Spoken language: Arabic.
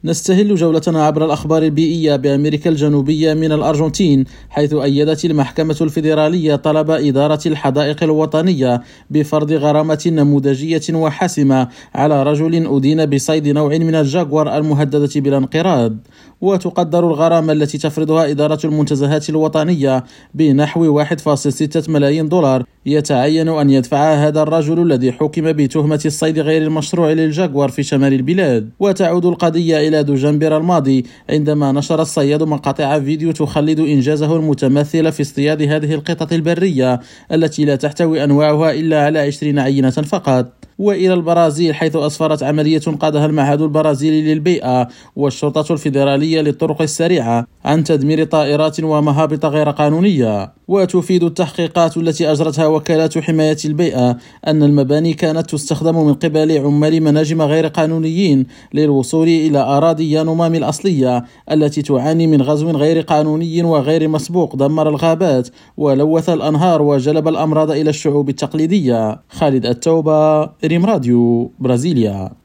نستهل جولتنا عبر الأخبار البيئية بأمريكا الجنوبية من الأرجنتين، حيث أيدت المحكمة الفيدرالية طلب إدارة الحدائق الوطنية بفرض غرامة نموذجية وحاسمة على رجل أدين بصيد نوع من الجاغور المهددة بالانقراض. وتقدر الغرامة التي تفرضها إدارة المنتزهات الوطنية بنحو 1.6 ملايين دولار يتعين أن يدفعها هذا الرجل الذي حكم بتهمة الصيد غير المشروع للجاغور في شمال البلاد. وتعود القضية إلى دجنبر الماضي، عندما نشر الصياد مقاطع فيديو تخلد إنجازه المتمثل في اصطياد هذه القطط البرية التي لا تحتوي أنواعها إلا على 20 عينة فقط. وإلى البرازيل، حيث أسفرت عملية قادها المعهد البرازيلي للبيئة والشرطة الفيدرالية للطرق السريعة عن تدمير طائرات ومهابط غير قانونية. وتفيد التحقيقات التي أجرتها وكالات حماية البيئة أن المباني كانت تستخدم من قبل عمال مناجم غير قانونيين للوصول إلى أراضي يانومامي الأصلية التي تعاني من غزو غير قانوني وغير مسبوق دمر الغابات ولوث الأنهار وجلب الأمراض إلى الشعوب التقليدية. خالد التوبة، ريم راديو، برازيليا.